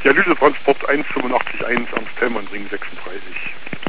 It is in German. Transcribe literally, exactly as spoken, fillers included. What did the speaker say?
Dialysetransport eins fünf acht eins Ernst Thälmann, Ring sechsunddreißig.